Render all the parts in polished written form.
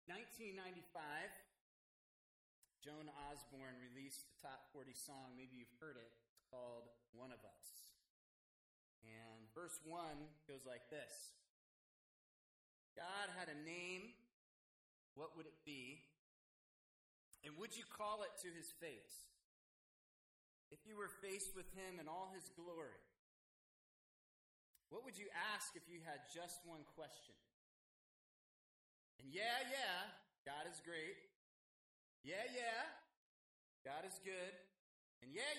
1995, Joan Osborne released the top 40 song. Maybe you've heard it. It's called One of Us. And verse 1 goes like this. God had a name. What would it be? And would you call it to his face? If you were faced with him in all his glory, what would you ask if you had just one question? And yeah, God is great. Yeah, God is good. And yeah.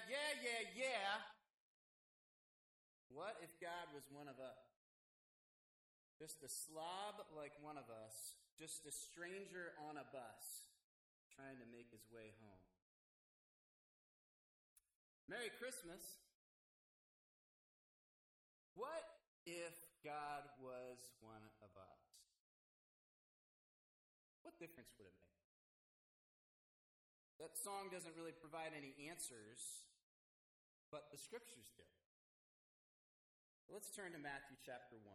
What if God was one of us? Just a slob like one of us, just a stranger on a bus, trying to make his way home. Merry Christmas. What if God was one of us? What difference would it make? That song doesn't really provide any answers, but the scriptures do. Let's turn to Matthew chapter 1.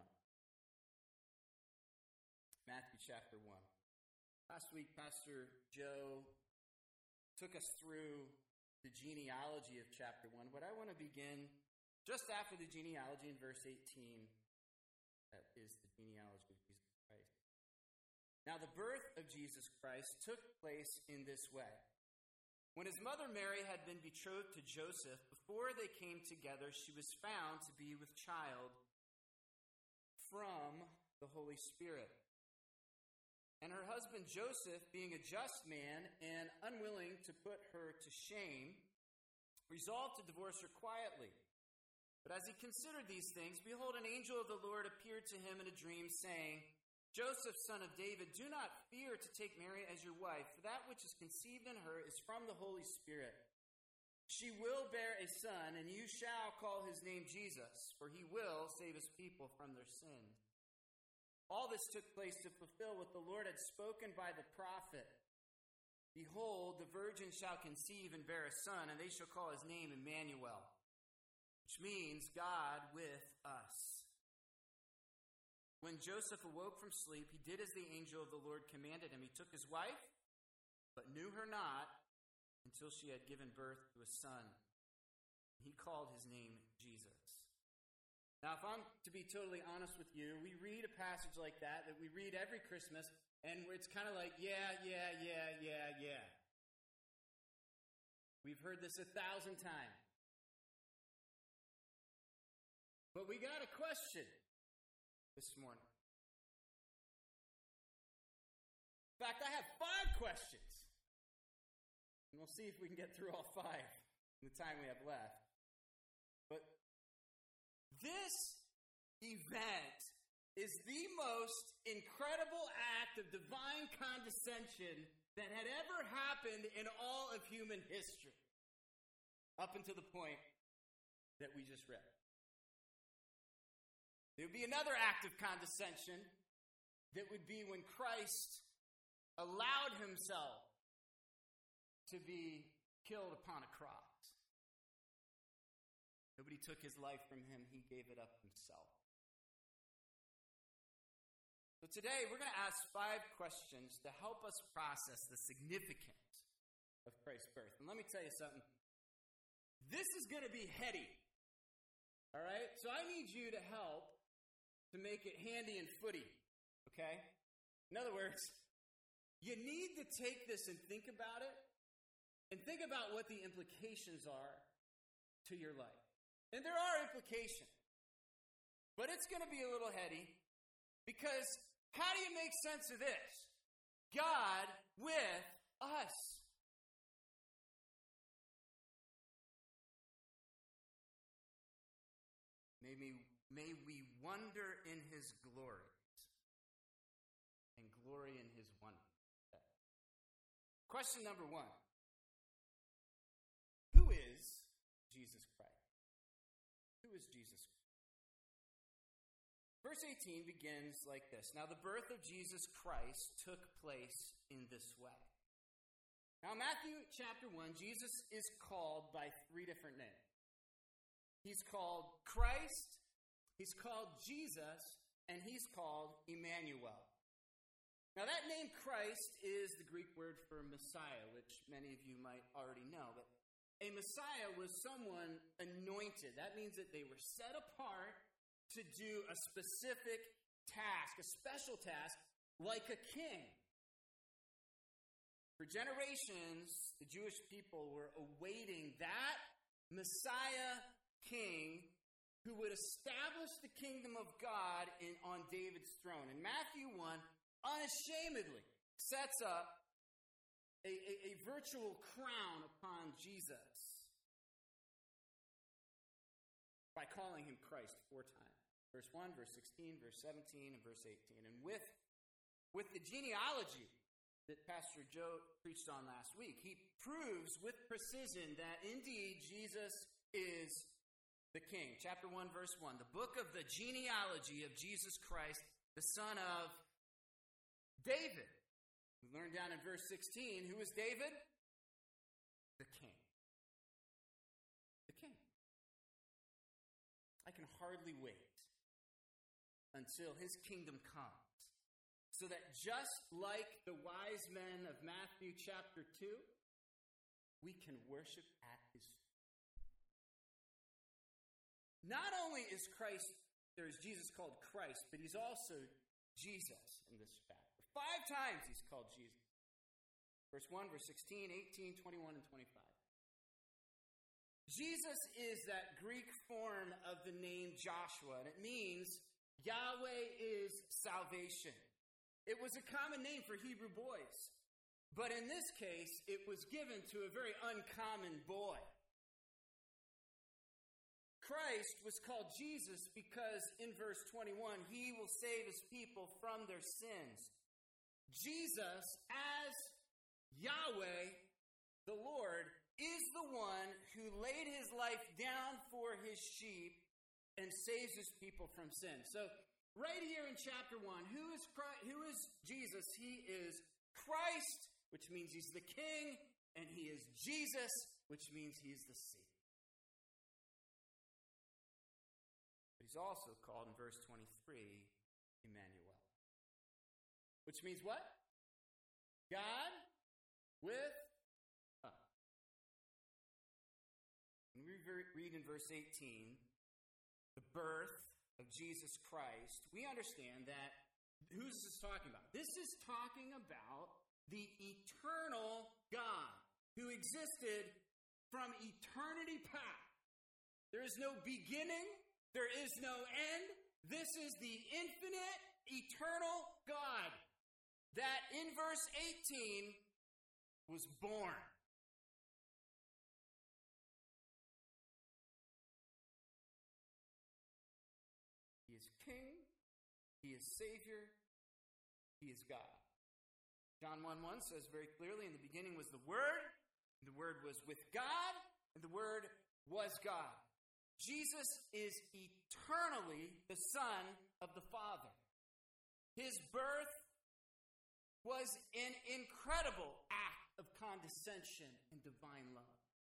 Matthew chapter 1. Last week, Pastor Joe took us through the genealogy of chapter 1, but I want to begin just after the genealogy in verse 18. That is the genealogy of Jesus Christ. Now, the birth of Jesus Christ took place in this way. When his mother Mary had been betrothed to Joseph, before they came together, she was found to be with child from the Holy Spirit. And her husband Joseph, being a just man and unwilling to put her to shame, resolved to divorce her quietly. But as he considered these things, behold, an angel of the Lord appeared to him in a dream, saying, Joseph, son of David, do not fear to take Mary as your wife, for that which is conceived in her is from the Holy Spirit. She will bear a son, and you shall call his name Jesus, for he will save his people from their sins. All this took place to fulfill what the Lord had spoken by the prophet. Behold, the virgin shall conceive and bear a son, and they shall call his name Emmanuel, which means God with us. When Joseph awoke from sleep, he did as the angel of the Lord commanded him. He took his wife, but knew her not until she had given birth to a son. He called his name Jesus. Now, if I'm to be totally honest with you, we read a passage like that we read every Christmas, and it's kind of like, yeah. We've heard this 1,000 times. But we got a question this morning. In fact, I have 5 questions. And we'll see if we can get through all 5 in the time we have left. But this event is the most incredible act of divine condescension that had ever happened in all of human history, up until the point that we just read. There would be another act of condescension that would be when Christ allowed himself to be killed upon a cross. Nobody took his life from him. He gave it up himself. So today we're going to ask 5 questions to help us process the significance of Christ's birth. And let me tell you something. This is going to be heady. All right? So I need you to help to make it handy and footy. Okay? In other words, you need to take this and think about it, and think about what the implications are to your life. And there are implications. But it's going to be a little heady, because how do you make sense of this? God with us. May we wonder in his glories and glory in his wonder. Question number 1. Who is Jesus Christ? Who is Jesus Christ? Verse 18 begins like this. Now the birth of Jesus Christ took place in this way. Now Matthew chapter 1, Jesus is called by 3 different names. He's called Christ, he's called Jesus, and he's called Emmanuel. Now, that name Christ is the Greek word for Messiah, which many of you might already know. But a Messiah was someone anointed. That means that they were set apart to do a specific task, a special task, like a king. For generations, the Jewish people were awaiting that Messiah king who would establish the kingdom of God on David's throne. And Matthew 1 unashamedly sets up a virtual crown upon Jesus by calling him Christ 4 times. Verse 1, verse 16, verse 17, and verse 18. And with the genealogy that Pastor Joe preached on last week, he proves with precision that indeed Jesus is the King. Chapter 1, verse 1, the book of the genealogy of Jesus Christ, the son of David. We learn down in verse 16, who is David? The King. The King. I can hardly wait until his kingdom comes, so that just like the wise men of Matthew chapter 2, we can worship at his feet. Not only is Jesus called Christ, but he's also Jesus in this chapter. 5 times he's called Jesus. Verse 1, verse 16, 18, 21, and 25. Jesus is that Greek form of the name Joshua, and it means Yahweh is salvation. It was a common name for Hebrew boys, but in this case, it was given to a very uncommon boy. Christ was called Jesus because in verse 21, he will save his people from their sins. Jesus, as Yahweh, the Lord, is the one who laid his life down for his sheep and saves his people from sin. So, right here in chapter 1, who is Jesus? He is Christ, which means he's the King, and he is Jesus, which means he's the Savior. But he's also called in verse 23, Emmanuel. Which means what? God with us. When we read in verse 18, the birth of Jesus Christ, we understand that, who's this talking about? This is talking about the eternal God who existed from eternity past. There is no beginning, there is no end. This is the infinite, eternal God that in verse 18 was born. He is King, he is Savior, he is God. John 1:1 says very clearly, in the beginning was the Word, and the Word was with God, and the Word was God. Jesus is eternally the Son of the Father. His birth was an incredible act of condescension and divine love.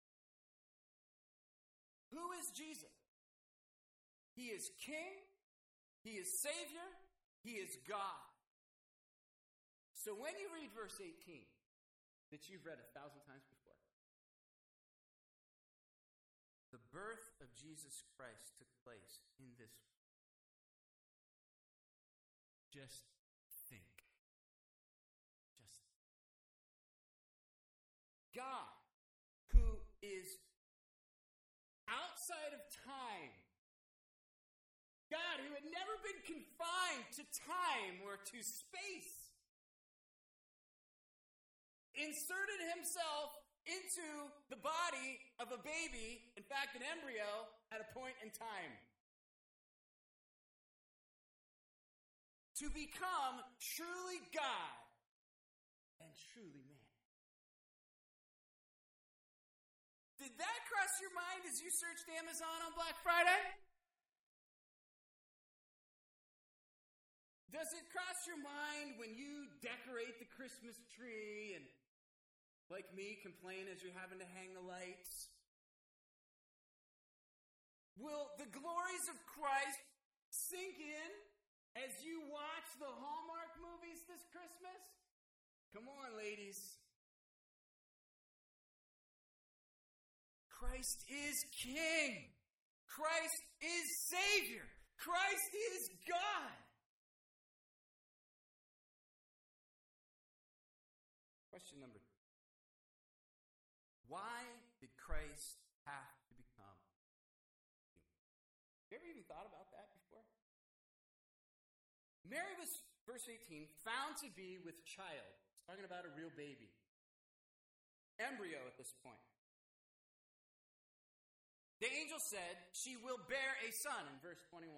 Who is Jesus? He is King, he is Savior, he is God. So when you read verse 18, that you've read 1,000 times before, the birth of Jesus Christ took place in this way. Just think. God, who is outside of time, God who had never been confined to time or to space, inserted himself into the body of a baby, in fact an embryo, at a point in time, to become truly God and truly man. Did that cross your mind as you searched Amazon on Black Friday? Does it cross your mind when you decorate the Christmas tree and, like me, complain as you're having to hang the lights? Will the glories of Christ sink in as you watch the Hallmark movies this Christmas? Come on, ladies. Christ is King. Christ is Savior. Christ is God. Question number 2. Why did Christ have to become human? You ever even thought about that before? Mary was, verse 18, found to be with child. It's talking about a real baby. Embryo at this point. The angel said, she will bear a son, in verse 21.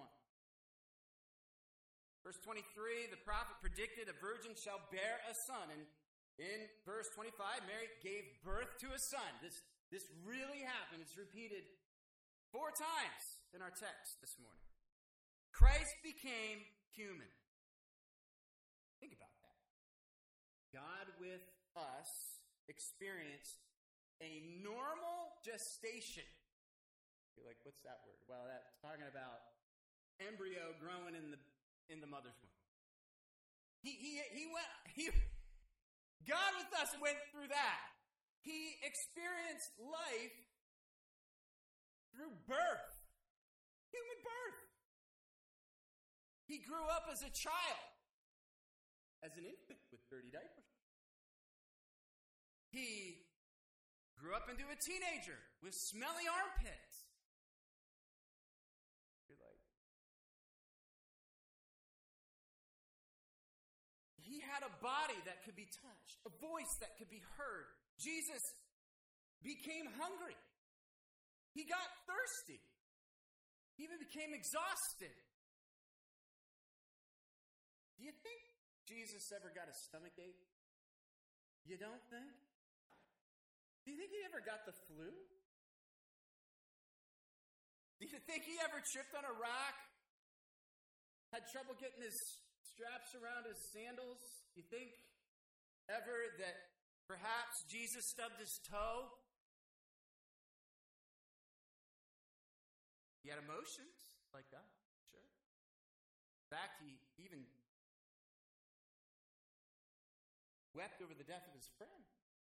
Verse 23, the prophet predicted a virgin shall bear a son. And in verse 25, Mary gave birth to a son. This really happened. It's repeated 4 times in our text this morning. Christ became human. Think about that. God with us experienced a normal gestation. You're like, what's that word? Well, that's talking about embryo growing in the mother's womb. God with us went through that. He experienced life through birth, human birth. He grew up as a child, as an infant with dirty diapers. He grew up into a teenager with smelly armpits. You're like, he had a body that could be touched, a voice that could be heard. Jesus became hungry. He got thirsty. He even became exhausted. Do you think Jesus ever got a stomach ache? You don't think? Do you think he ever got the flu? Do you think he ever tripped on a rock? Had trouble getting his straps around his sandals? You think ever that perhaps Jesus stubbed his toe? He had emotions like that, sure. In fact, he even wept over the death of his friend.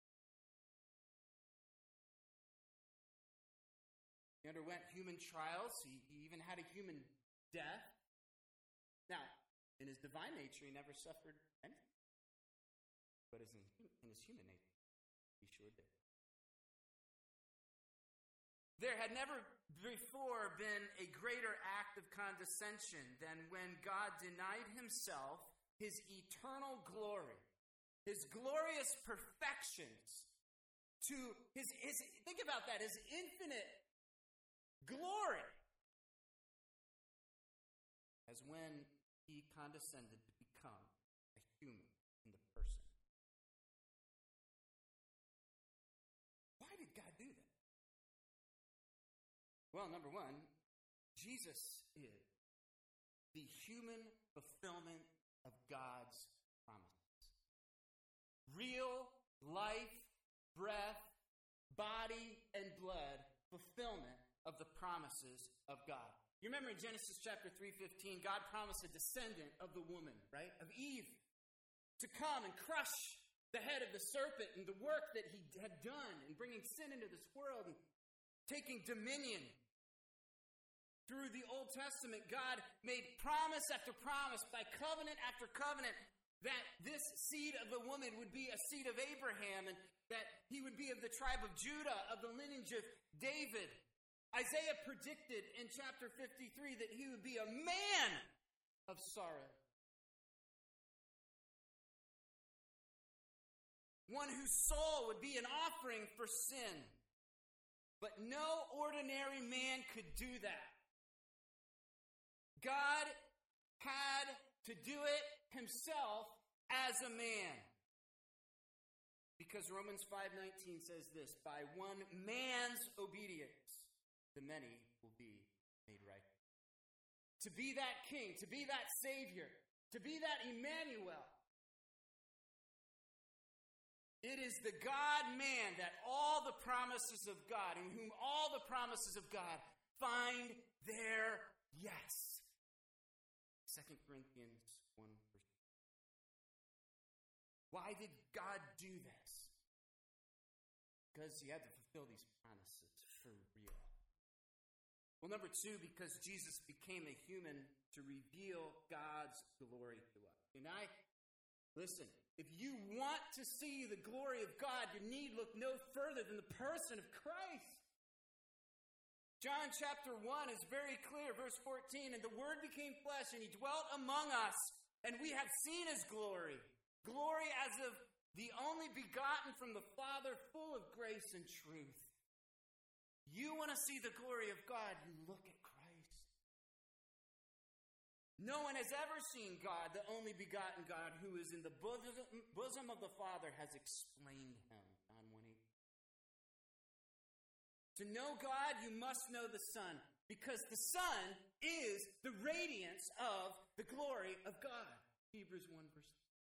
He underwent human trials. He even had a human death. Now, in his divine nature, he never suffered anything. But in his human nature, he sure did. There had never before been a greater act of condescension than when God denied himself his eternal glory, his glorious perfections, to his think about that, his infinite glory, as when he condescended to become a human in the person. Why did God do that? Well, number 1, Jesus is the human fulfillment of God's promises. Real life, breath, body, and blood fulfillment of the promises of God. You remember in Genesis chapter 3:15, God promised a descendant of the woman, right? Of Eve, to come and crush the head of the serpent, and the work that he had done in bringing sin into this world and taking dominion. Through the Old Testament, God made promise after promise by covenant after covenant that this seed of the woman would be a seed of Abraham and that he would be of the tribe of Judah, of the lineage of David. Isaiah predicted in chapter 53 that he would be a man of sorrow. One whose soul would be an offering for sin. But no ordinary man could do that. God had to do it himself as a man. Because Romans 5:19 says this, by one man's obedience, the many will be made right. To be that king, to be that savior, to be that Emmanuel. It is the God-man that all the promises of God, in whom all the promises of God find their yes. 2 Corinthians 1 verse 2. Why did God do this? Because he had to fulfill these promises for real. Well, number two, because Jesus became a human to reveal God's glory to us. And listen, if you want to see the glory of God, you need look no further than the person of Christ. John chapter 1 is very clear, verse 14, and the Word became flesh, and he dwelt among us, and we have seen his glory. Glory as of the only begotten from the Father, full of grace and truth. You want to see the glory of God, you look at Christ. No one has ever seen God, the only begotten God, who is in the bosom of the Father, has explained him. John 1:8. To know God, you must know the Son, because the Son is the radiance of the glory of God. Hebrews 1 verse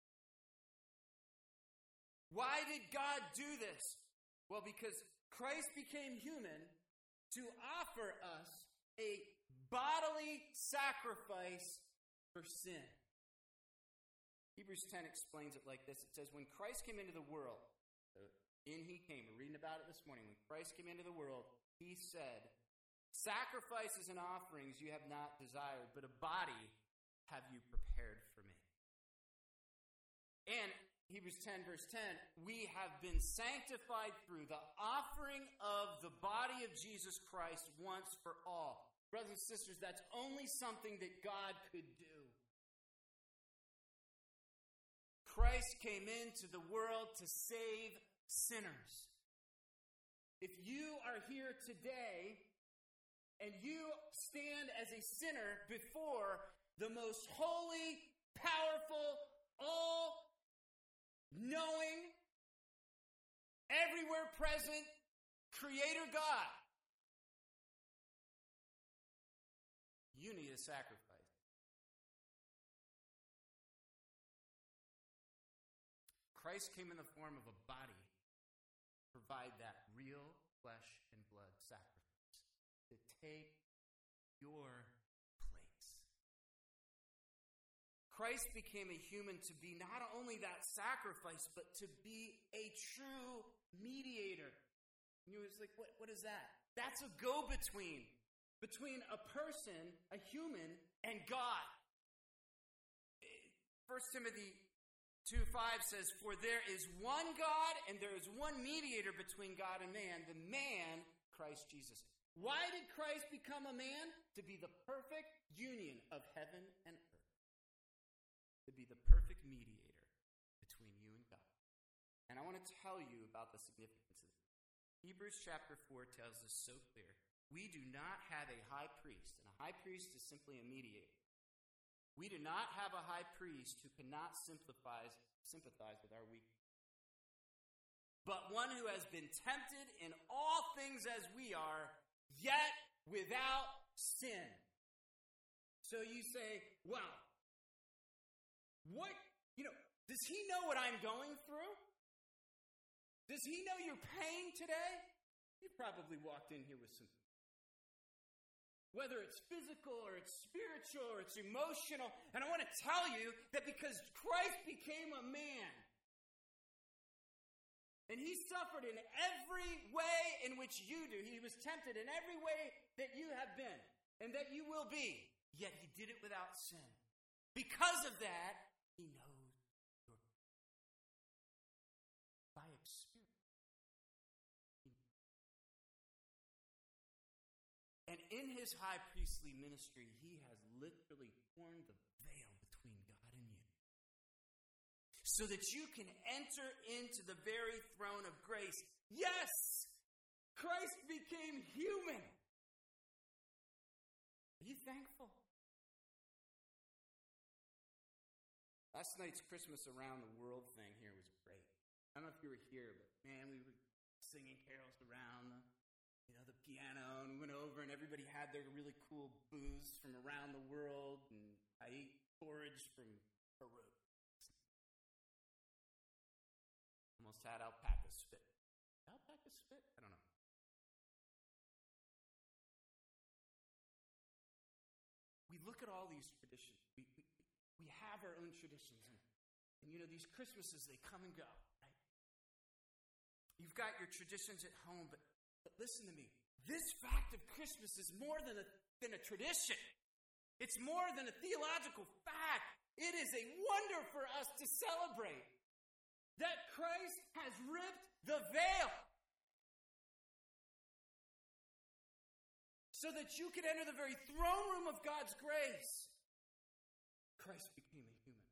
3. Why did God do this? Well, because Christ became human to offer us a bodily sacrifice for sin. Hebrews 10 explains it like this. It says, when Christ came into the world, he came, we're reading about it this morning. When Christ came into the world, he said, sacrifices and offerings you have not desired, but a body have you prepared for me. And Hebrews 10 verse 10, we have been sanctified through the offering of the body of Jesus Christ once for all. Brothers and sisters, that's only something that God could do. Christ came into the world to save sinners. If you are here today and you stand as a sinner before the most holy, powerful, all-knowing, everywhere present Creator God, you need a sacrifice. Christ came in the form of a body to provide that real flesh and blood sacrifice to take your place. Christ became a human to be not only that sacrifice, but to be a true mediator. And you was like, what is that? That's a go-between between a person, a human, and God. 1 Timothy 2:5 says, for there is one God and there is one mediator between God and man, the man, Christ Jesus. Why did Christ become a man? To be the perfect union of heaven and earth. To be the perfect mediator between you and God. And I want to tell you about the significance of this. Hebrews chapter 4 tells us so clear. We do not have a high priest, and a high priest is simply a mediator. We do not have a high priest who cannot sympathize with our weakness, but one who has been tempted in all things as we are, yet without sin. So you say, well, does he know what I'm going through? Does he know your pain today? You probably walked in here with some, whether it's physical or it's spiritual or it's emotional. And I want to tell you that because Christ became a man, and he suffered in every way in which you do. He was tempted in every way that you have been and that you will be. Yet he did it without sin. Because of that, he knows your by experience. And in his high priestly ministry, he has literally torn the veil between God and you, so that you can enter into the very throne of grace. Yes, Christ became human. Are you thankful? Last night's Christmas Around the World thing here was great. I don't know if you were here, but man, we were singing carols around the piano, and we went over, and everybody had their really cool booths from around the world, and I ate porridge from Peru. Almost had alpaca spit. Alpaca spit? I don't know. We look at all these traditions. We have our own traditions. And these Christmases, they come and go, right? You've got your traditions at home, but listen to me. This fact of Christmas is more than a tradition. It's more than a theological fact. It is a wonder for us to celebrate that Christ has ripped the veil so that you could enter the very throne room of God's grace. Christ became a human.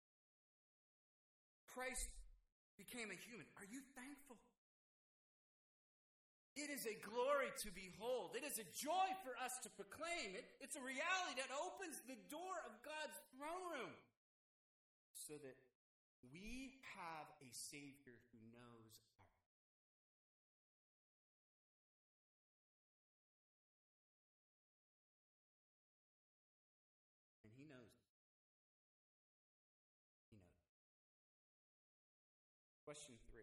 Christ became a human. Are you thankful? It is a glory to behold. It is a joy for us to proclaim. It's a reality that opens the door of God's throne room so that we have a Savior who knows our heart. And He knows. He knows. Question 3.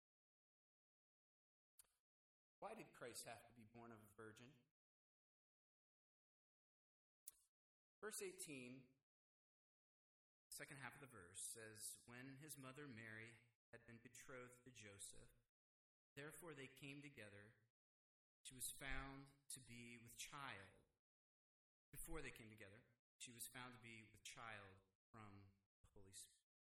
Why did Christ have to be born of a virgin? Verse 18, second half of the verse, says, when his mother Mary had been betrothed to Joseph, therefore they came together. She was found to be with child. Before they came together, she was found to be with child from the Holy Spirit.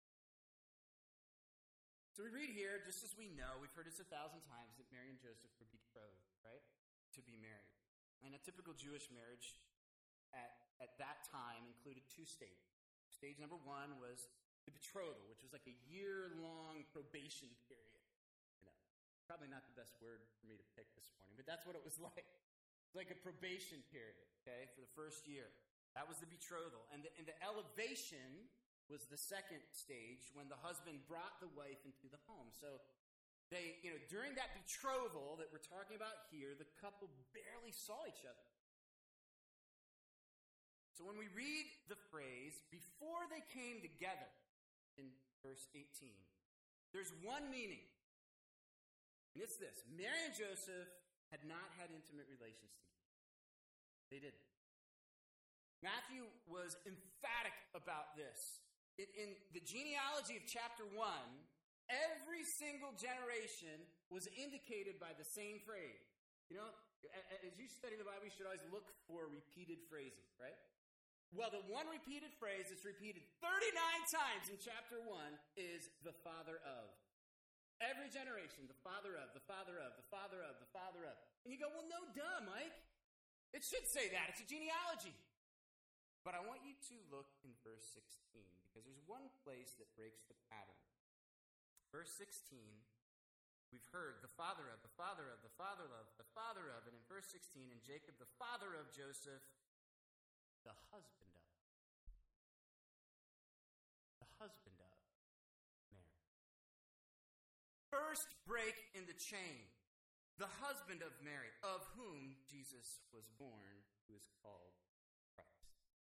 So we read here, just as we know, we've heard this 1,000 times, that Mary and Joseph were betrothed, right? To be married. And a typical Jewish marriage at that time included 2 stages. Stage number 1 was the betrothal, which was like a year-long probation period. Probably not the best word for me to pick this morning, but that's what it was like. It's like a probation period, okay, for the first year. That was the betrothal. And the elevation was the second stage, when the husband brought the wife into the home. So they, during that betrothal that we're talking about here, the couple barely saw each other. So when we read the phrase, before they came together, in verse 18, there's one meaning. And it's this: Mary and Joseph had not had intimate relations together. They didn't. Matthew was emphatic about this. In the genealogy of chapter 1, every single generation was indicated by the same phrase. As you study the Bible, you should always look for repeated phrases, right? Well, the one repeated phrase that's repeated 39 times in chapter 1 is the father of. Every generation, the father of, the father of, the father of, the father of. And you go, well, no, duh, Mike. It should say that. It's a genealogy. But I want you to look in verse 16, because there's one place that breaks the pattern. Verse 16, we've heard the father of, the father of, the father of, the father of. And in verse 16, and Jacob, the father of Joseph, the husband of. The husband of Mary. First break in the chain. The husband of Mary, of whom Jesus was born, who is called Christ.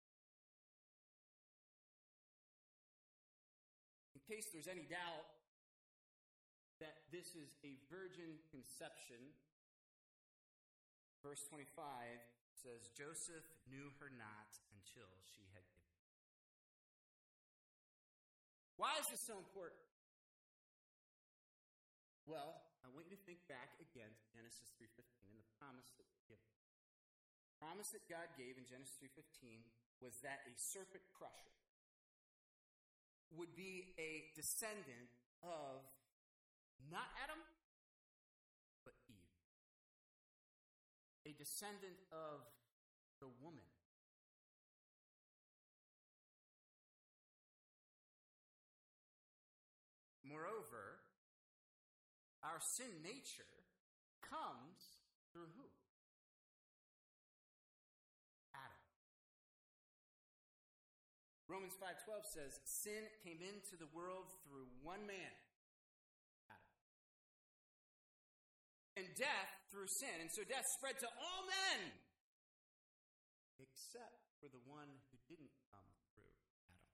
In case there's any doubt that this is a virgin conception, verse 25 says, Joseph knew her not until she had given birth. Why is this so important? Well, I want you to think back again to Genesis 3:15 and the promise that was given. The promise that God gave in Genesis 3:15 was that a serpent crusher would be a descendant of not Adam, but Eve. A descendant of the woman. Moreover, our sin nature comes through who? Adam. Romans 5:12 says, sin came into the world through one man, Adam. And death through sin. And so death spread to all men, except for the one who didn't come through Adam.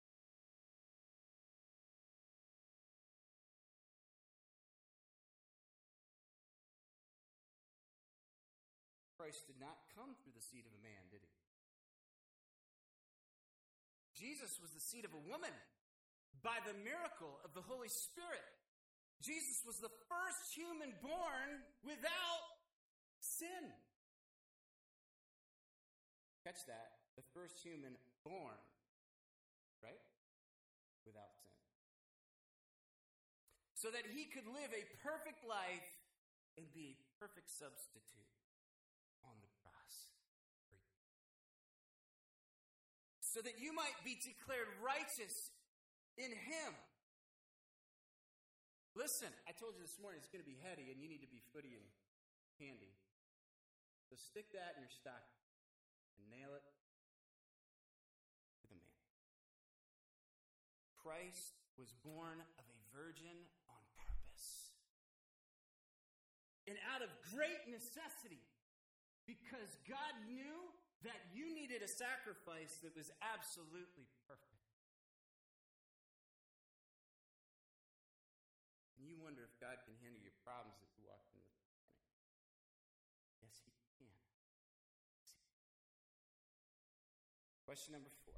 Christ did not come through the seed of a man, did he? Jesus was the seed of a woman. by the miracle of the Holy Spirit. Jesus was the first human born without sin. Catch that. The first human born, right? Without sin. So that he could live a perfect life and be a perfect substitute on the cross for you. So that you might be declared righteous in him. Listen, I told you this morning it's going to be heady and you need to be footy and handy. So stick that in your stocking and nail it to the man. Christ was born of a virgin on purpose. And out of great necessity, because God knew that you needed a sacrifice that was absolutely perfect. And you wonder if God can handle your problems that you walked in this morning. Yes, he can. Question number 4.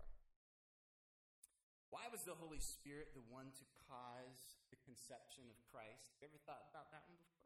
Why was the Holy Spirit the one to cause the conception of Christ? Have you ever thought about that one before?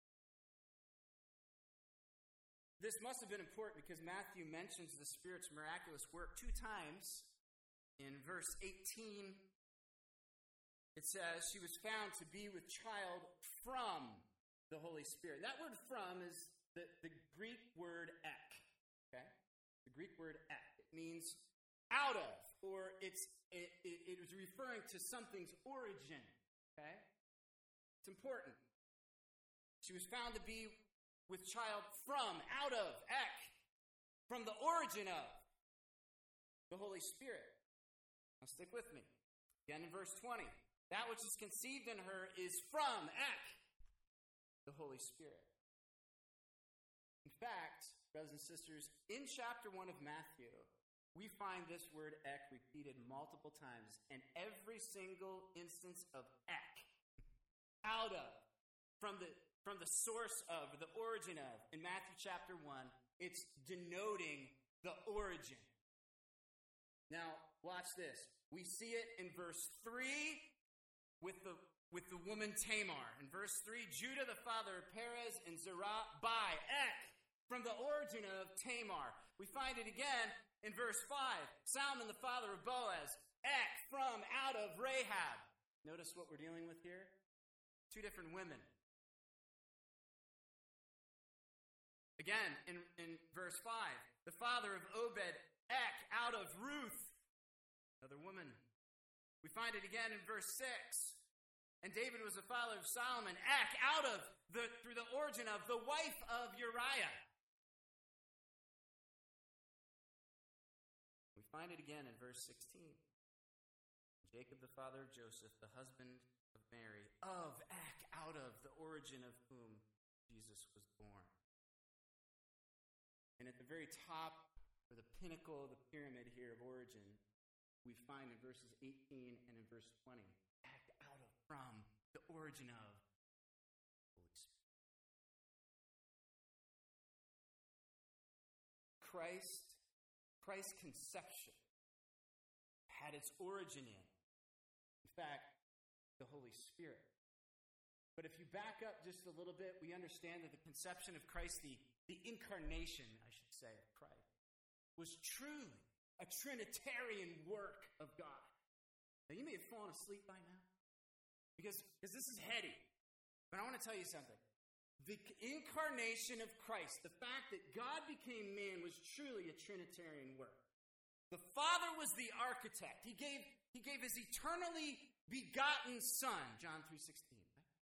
This must have been important because Matthew mentions the Spirit's miraculous work 2 times. In verse 18, it says, she was found to be with child from the Holy Spirit. That word from is the Greek word ek. Okay? The Greek word ek. It means out of, or it was referring to something's origin. Okay? It's important. She was found to be with child from, out of, ek, from the origin of the Holy Spirit. Now stick with me. Again in verse 20. That which is conceived in her is from, ek, the Holy Spirit. In fact, brothers and sisters, in chapter 1 of Matthew, we find this word ek repeated multiple times. And every single instance of ek, out of, from the source of, the origin of, in Matthew chapter 1, it's denoting the origin. Now, watch this. We see it in verse 3 with the woman Tamar. In verse 3, Judah, the father of Perez, and Zerah by ek, from the origin of Tamar. We find it again in verse 5. Salmon, the father of Boaz, ek, from, out of Rahab. Notice what we're dealing with here? 2 different women. Again, in verse 5, the father of Obed, ek, out of Ruth, another woman. We find it again in verse 6. And David was the father of Solomon, ek, out of, through the origin of, the wife of Uriah. We find it again in verse 16. Jacob, the father of Joseph, the husband of Mary, of, ek, out of, the origin of whom Jesus was born. And at the very top, or the pinnacle of the pyramid here of origin, we find in verses 18 and in verse 20, act out of, from, the origin of Holy Spirit. Christ's conception had its origin in fact, the Holy Spirit. But if you back up just a little bit, we understand that the conception of Christ, the incarnation, I should say, of Christ, was truly a Trinitarian work of God. Now, you may have fallen asleep by now, because this is heady. But I want to tell you something. The incarnation of Christ, the fact that God became man, was truly a Trinitarian work. The Father was the architect. He gave his eternally begotten Son, John 3:16.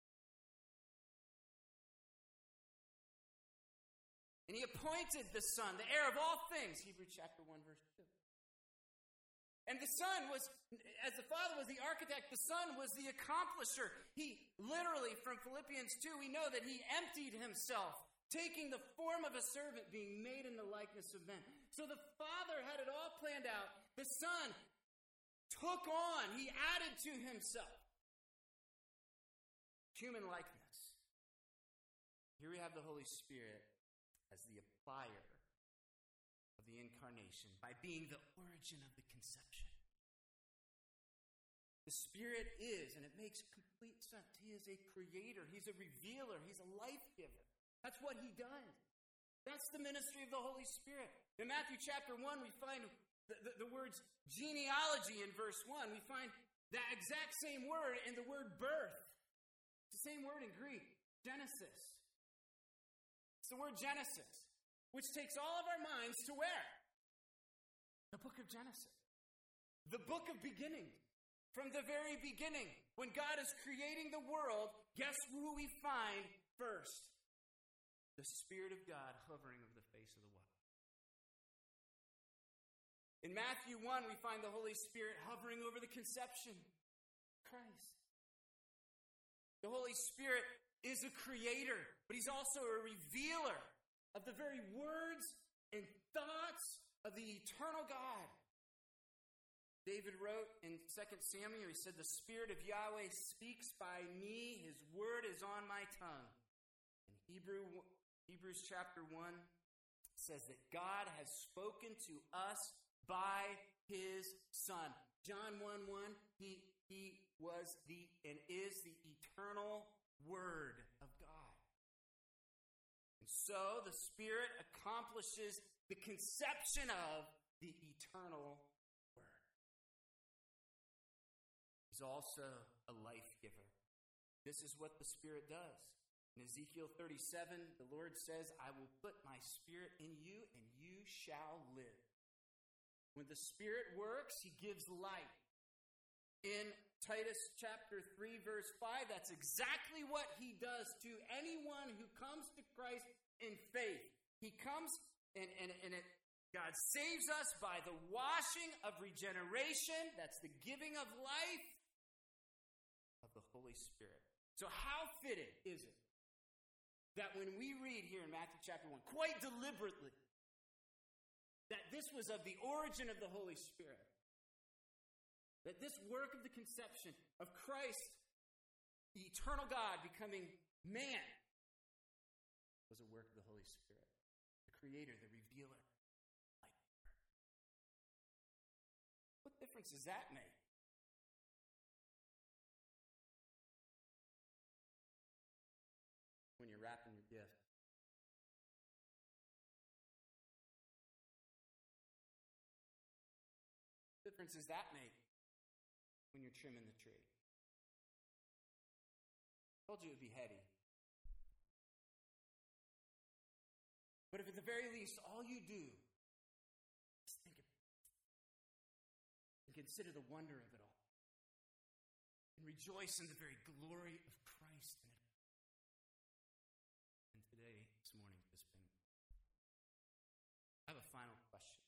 And he appointed the Son, the heir of all things, Hebrews chapter 1, verse 2. And the Son was, as the Father was the architect, the Son was the accomplisher. He literally, from Philippians 2, we know that he emptied himself, taking the form of a servant, being made in the likeness of men. So the Father had it all planned out. The Son took on, he added to himself human likeness. Here we have the Holy Spirit as the applier of the incarnation by being the origin of the conception. The Spirit is, and it makes complete sense. He is a creator. He's a revealer. He's a life giver. That's what he does. That's the ministry of the Holy Spirit. In Matthew chapter 1, we find the words genealogy in verse 1. We find that exact same word in the word birth. It's the same word in Greek, Genesis. It's the word Genesis, which takes all of our minds to where? The book of Genesis. The book of beginnings. From the very beginning, when God is creating the world, guess who we find first? The Spirit of God hovering over the face of the water. In Matthew 1, we find the Holy Spirit hovering over the conception of Christ. The Holy Spirit is a creator, but he's also a revealer of the very words and thoughts of the eternal God. David wrote in 2 Samuel, he said, "The Spirit of Yahweh speaks by me, his word is on my tongue." In Hebrews chapter 1 says that God has spoken to us by his Son. John 1:1, he was and is the eternal Word of God. And so the Spirit accomplishes the conception of the eternal Word. He's also a life giver. This is what the Spirit does. In Ezekiel 37, the Lord says, "I will put my Spirit in you, and you shall live." When the Spirit works, he gives life. In Titus chapter 3, verse 5, that's exactly what he does to anyone who comes to Christ in faith. He comes and God saves us by the washing of regeneration. That's the giving of life of the Holy Spirit. So how fitting is it that when we read here in Matthew chapter 1, quite deliberately, that this was of the origin of the Holy Spirit, that this work of the conception of Christ, the eternal God becoming man, was a work of the Holy Spirit, the creator, the revealer, life giver. What difference does that make? When you're wrapping your gift. What difference does that make when you're trimming the tree? I told you it would be heady. But if at the very least all you do is think of it and consider the wonder of it all and rejoice in the very glory of Christ in it. And today, this morning, I have a final question.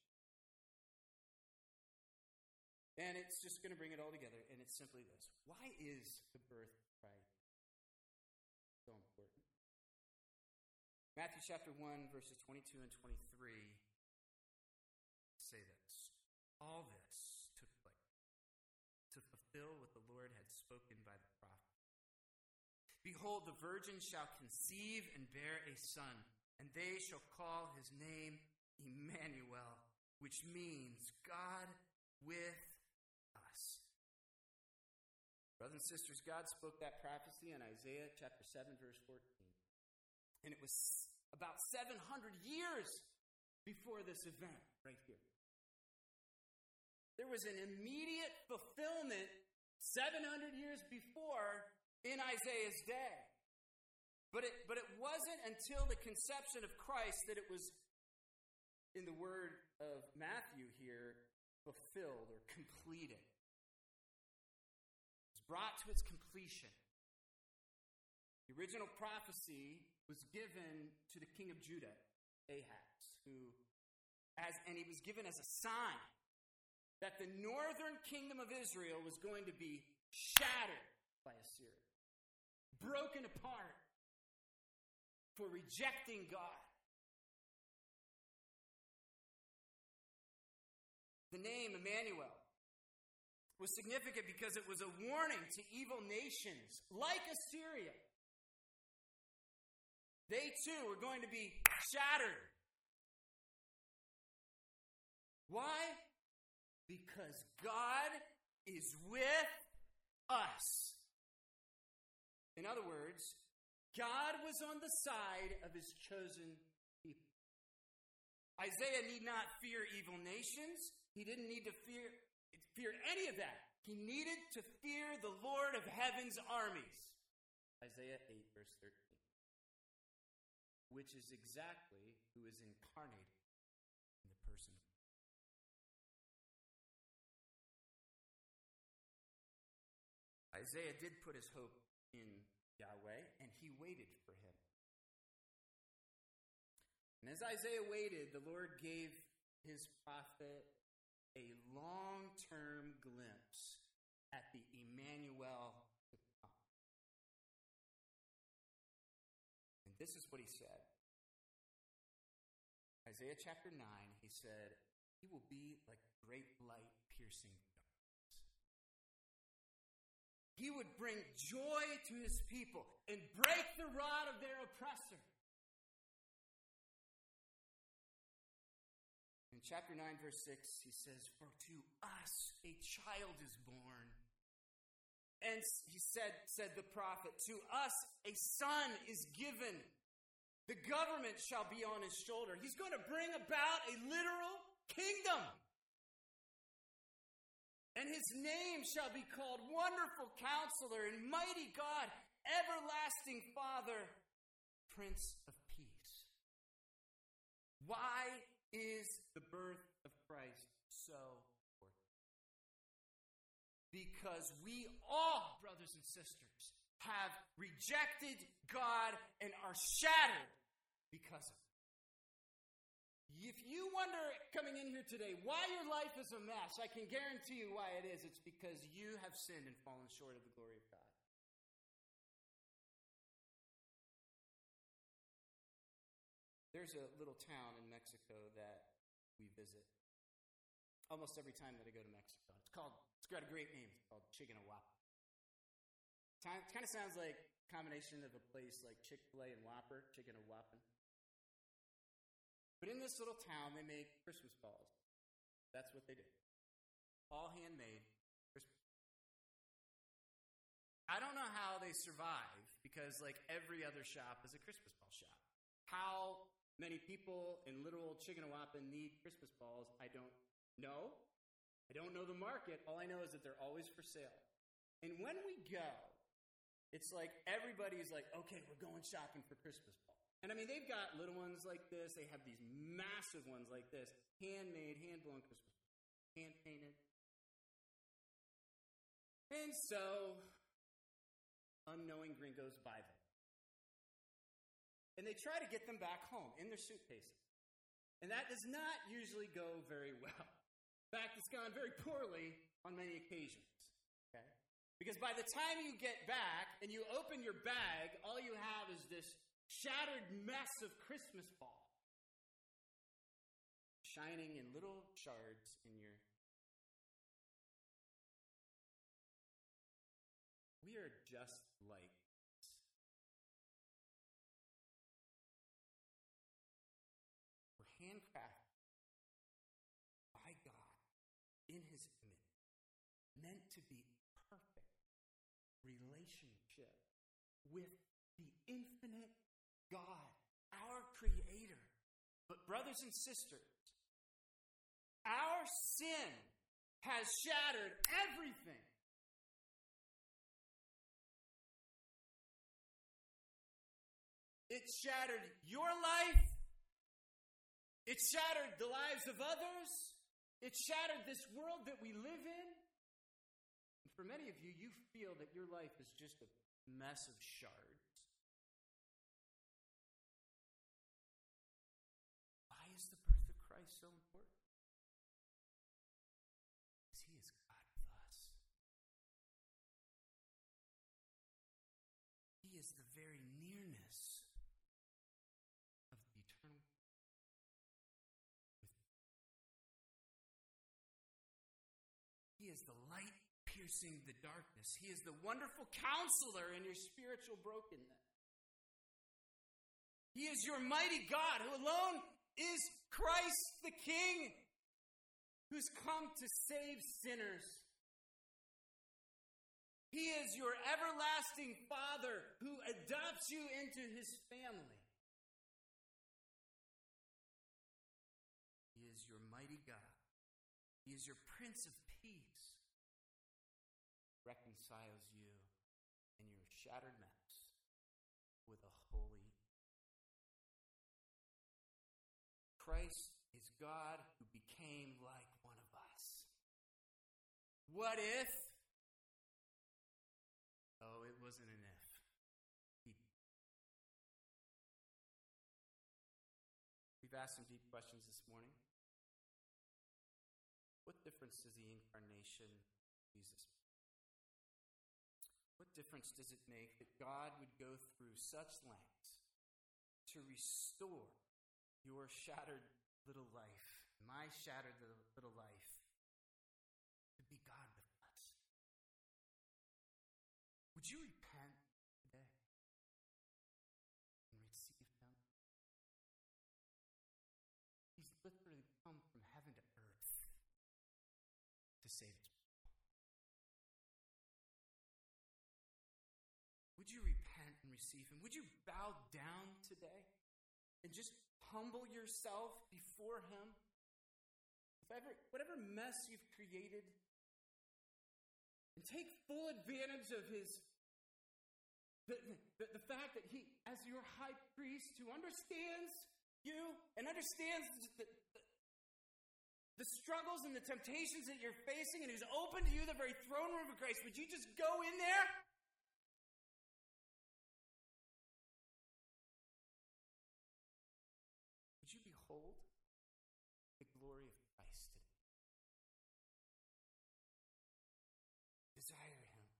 And it's just going to bring it all together, and it's simply this. Why is the birth of Christ so important? Matthew chapter 1, verses 22 and 23 say this. All this took place to fulfill what the Lord had spoken by the prophet. Behold, the virgin shall conceive and bear a son, and they shall call his name Emmanuel, which means God with us. Brothers and sisters, God spoke that prophecy in Isaiah chapter 7, verse 14. And it was about 700 years before this event right here. There was an immediate fulfillment 700 years before in Isaiah's day. But it wasn't until the conception of Christ that it was, in the word of Matthew here, fulfilled or completed. It was brought to its completion. The original prophecy was given to the king of Judah, Ahaz, and he was given as a sign that the northern kingdom of Israel was going to be shattered by Assyria, broken apart for rejecting God. The name Emmanuel was significant because it was a warning to evil nations like Assyria. They too were going to be shattered. Why? Because God is with In other words, God was on the side of his chosen people. Isaiah need not fear evil nations. He didn't need to fear any of that. He needed to fear the Lord of heaven's armies. Isaiah 8, verse 13. Which is exactly who is incarnated in the person of God. Isaiah did put his hope in Yahweh, and he waited for him. And as Isaiah waited, the Lord gave his prophet a long-term glimpse at the Emmanuel to come. And this is what he said. Isaiah chapter 9, he said, he will be like great light piercing darkness. He would bring joy to his people and break the rod of their oppressor. In chapter 9, verse 6, he says, for to us a child is born. And he said the prophet, to us a son is given. The government shall be on his shoulder. He's going to bring about a literal kingdom. And his name shall be called Wonderful Counselor and Mighty God, Everlasting Father, Prince of Peace. Why is the birth of Christ so important? Because we all, brothers and sisters, have rejected God and are shattered because of it. If you wonder coming in here today why your life is a mess, I can guarantee you why it is. It's because you have sinned and fallen short of the glory of God. There's a little town in Mexico that we visit almost every time that I go to Mexico. It's got a great name. It's called Chiganahuapan. It kind of sounds like a combination of a place like Chick-fil-A and Whopper, Chiganahuapan. But in this little town, they make Christmas balls. That's what they do. All handmade Christmas balls. I don't know how they survive because, like every other shop, is a Christmas ball shop. How many people in little old Chiganahuapan need Christmas balls, I don't know. I don't know the market. All I know is that they're always for sale. And when we go, it's like everybody's like, okay, we're going shopping for Christmas balls. And I mean, they've got little ones like this. They have these massive ones like this. Handmade, hand-blown Christmas balls. Hand-painted. And so, unknowing gringos buy them. And they try to get them back home in their suitcases. And that does not usually go very well. In fact, it's gone very poorly on many occasions. Okay? Because by the time you get back and you open your bag, all you have is this shattered mess of Christmas ball, shining in little shards in your... We are just like this. We're handcrafted by God in his image, meant to be perfect relationship with the infinite God, our Creator. But brothers and sisters, our sin has shattered everything. It shattered your life. It shattered the lives of others. It shattered this world that we live in. And for many of you, you feel that your life is just a mess of shards. So important. Because he is God with us. He is the very nearness of the eternal with me. He is the light piercing the darkness. He is the wonderful counselor in your spiritual brokenness. He is your mighty God who alone is Christ the King, who's come to save sinners. He He is your everlasting Father who adopts you into his family. He is your mighty God. He is your Prince of Peace. Reconciles you in your shattered mess with a holy. Christ is God who became like one of us. What if? Oh, it wasn't an if. We've asked some deep questions this morning. What difference does the incarnation of Jesus make? What difference does it make that God would go through such lengths to restore your shattered little life, my shattered little life, to be God with us? Would you repent today and receive him? He's literally come from heaven to earth to save his people. Would you repent and receive him? Would you bow down today and just humble yourself before him? Whatever mess you've created, and take full advantage of the fact that he, as your high priest who understands you and understands the struggles and the temptations that you're facing, and who's open to you the very throne room of grace, would you just go in there? Would you behold the glory of Christ today? Desire him.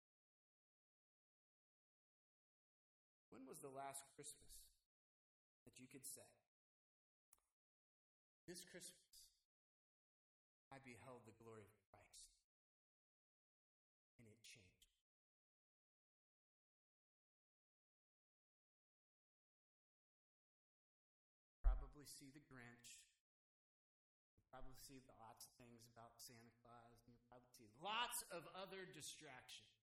When was the last Christmas that you could say, this Christmas, I beheld the glory of Christ, and it changed? Probably see the Grinch. You'll probably see lots of things about Santa Claus, and you'll probably see lots of other distractions.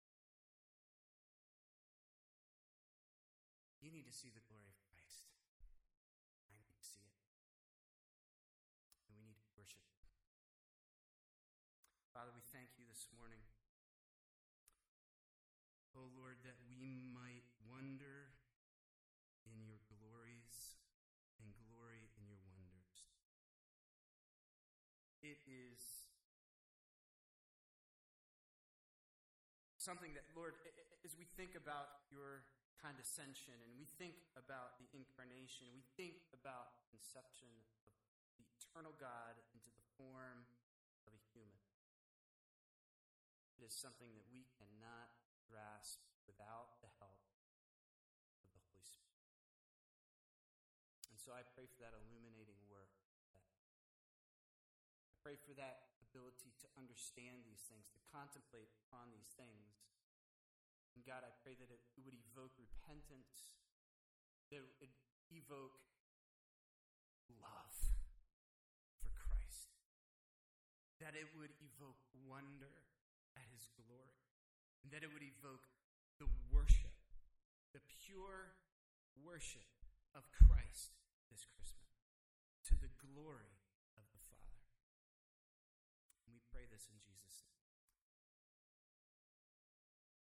You need to see the glory of Christ. I need to see it. And we need to worship him. Father, we thank you this morning, oh Lord, that we might wonder in your glories and glory in your wonders. It is something that, Lord, as we think about your condescension, and we think about the incarnation, we think about the conception of the eternal God into the form of a human. It is something that we cannot grasp without the help of the Holy Spirit. And so I pray for that illuminating work. I pray for that ability to understand these things, to contemplate upon these things. And God, I pray that it would evoke repentance, that it would evoke love for Christ, that it would evoke wonder at his glory, and that it would evoke the worship, the pure worship of Christ this Christmas, to the glory of the Father. And we pray this in Jesus' name.